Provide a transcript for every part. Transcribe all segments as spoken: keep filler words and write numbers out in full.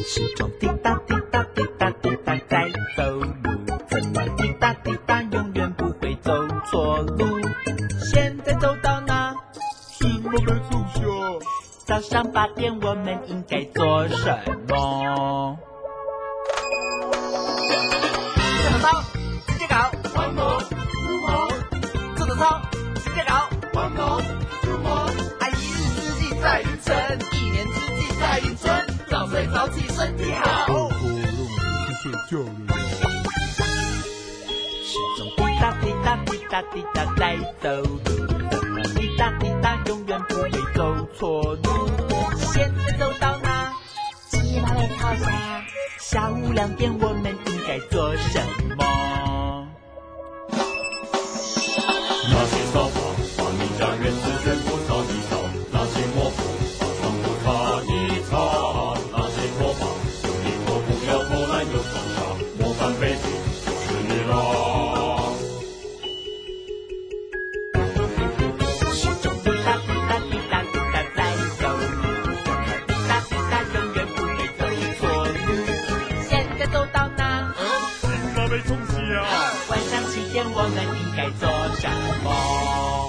时钟滴答滴答滴答滴答在走路，怎么滴答滴答永远不会走错路。现在走到哪？ 怎么没从下？ 早上八点我们应该做什么？这个操，直接搞， 玩魔入魔， 这个操，直接搞， 玩魔入魔。 啊，一日之计在于晨，一年之计在于春，早睡早起身体好。 哦，让我去睡觉了。 时钟滴答滴答滴答滴答在走路，怎么滴答滴答永远不会走错路。现在走到哪？ 鸡毛被套下。 下午两点我们应该做什么？ 那些扫把把你家园子全部扫一扫，那些抹布把窗户擦一擦，那些拖把有一拖不要偷懒又装傻，模范背景就是你啦。 时钟滴答滴答滴答滴答在走路，滴答滴答永远不会走错路。现在走到哪？ 金马被冲洗啊！ 晚上七点我们应该做什么？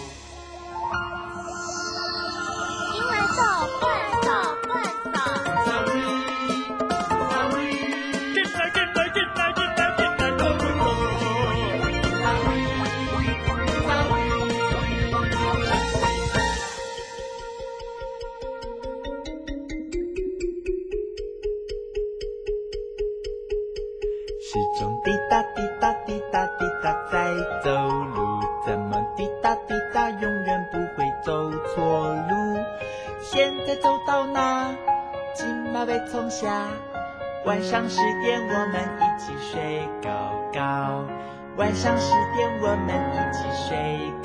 因为走快走快走。 进来进来进来进来进来，走走走。 时钟滴答滴答滴答滴答在走路，怎么滴答滴答永远不会走错路。现在走到哪？金马被冲下，晚上十点我们一起睡高高，晚上十点我们一起睡